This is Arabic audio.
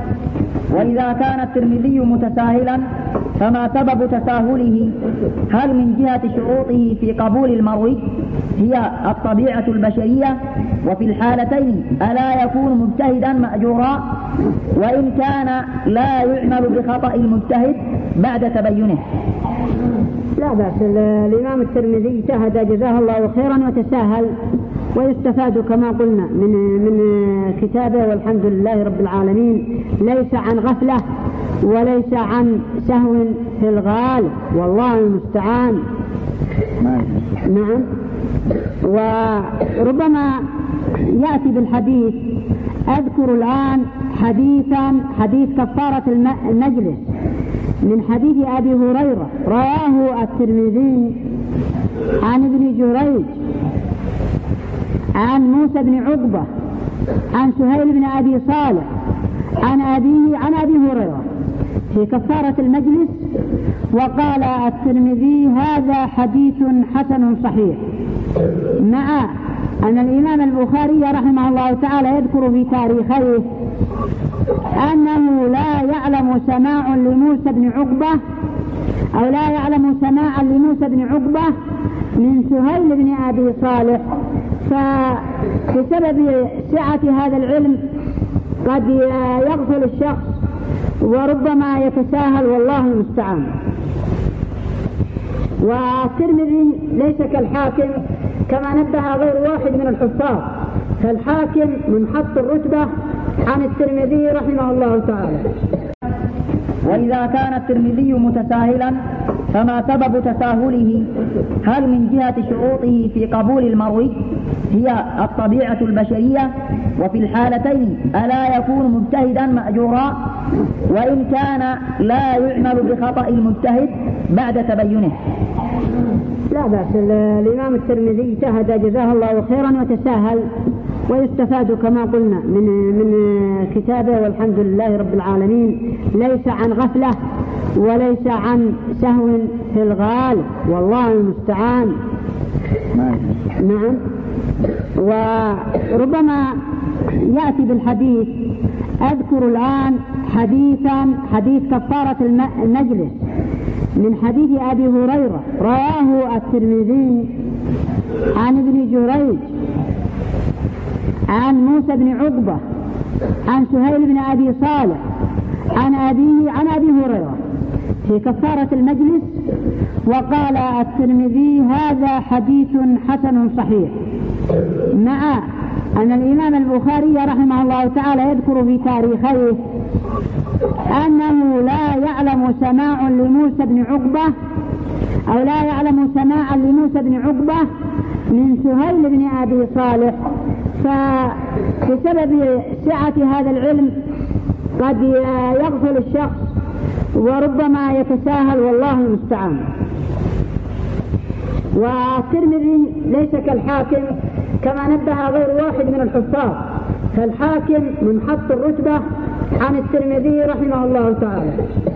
وإذا كان الترمذي متساهلا فما سبب تساهله؟ هل من جهة شروطه في قبول المروي هي الطبيعة البشرية؟ وفي الحالتين ألا يكون مجتهدا مأجورا وإن كان لا يعمل بخطأ المجتهد بعد تبينه؟ لا بأس. الإمام الترمذي اجتهد جزاه الله خيرا وتساهل، ويستفاد كما قلنا من كتابه، والحمد لله رب العالمين، ليس عن غفلة وليس عن سهو في الغالب، والله المستعان. نعم. وربما يأتي بالحديث. أذكر الآن حديث كفارة المجلس من حديث أبي هريرة رواه الترمذي عن ابن جريج عن موسى بن عقبة عن سهيل بن أبي صالح عن أبيه عن أبي هريرة في كفارة المجلس، وقال الترمذي هذا حديث حسن صحيح، مع أن الإمام البخاري رحمه الله تعالى يذكر في تاريخيه أنه لا يعلم سماع لموسى بن عقبة أو لا يعلم سماعا لموسى بن عقبة من سهيل بن أبي صالح، فبسبب سعة هذا العلم قد يغفل الشخص وربما يتساهل، والله المستعان. والترمذي ليس كالحاكم كما نبه غير واحد من الحفاظ، فالحاكم منحط الرتبة عن الترمذي رحمه الله تعالى. وإذا كان الترمذي متساهلا فما سبب تساهله؟ هل من جهة شروطه في قبول المروي هي الطبيعة البشرية؟ وفي الحالتين ألا يكون مجتهدا مأجورا وإن كان لا يعمل بخطأ المجتهد بعد تبينه؟ لا بأس. الإمام الترمذي اجتهد جزاه الله خيرا وتساهل، ويستفاد كما قلنا من كتابه، والحمد لله رب العالمين، ليس عن غفلة وليس عن سهو في الغالب، والله المستعان. نعم. وربما يأتي بالحديث. أذكر الآن حديث كفارة المجلس من حديث أبي هريرة رواه الترمذي عن ابن جريج عن موسى بن عقبة عن سهيل بن أبي صالح عن أبيه عن أبي هريرة في كفارة المجلس، وقال الترمذي هذا حديث حسن صحيح، مع أن الإمام البخاري رحمه الله تعالى يذكر في تاريخيه أنه لا يعلم سماع لموسى بن عقبة أو لا يعلم سماعا لموسى بن عقبة من سهيل بن أبي صالح، فبسبب سعة هذا العلم قد يغفل الشخص وربما يتساهل، والله المستعان. والترمذي ليس كالحاكم كما نبه غير واحد من الحفاظ، فالحاكم منحط الرتبة عن الترمذي رحمه الله تعالى.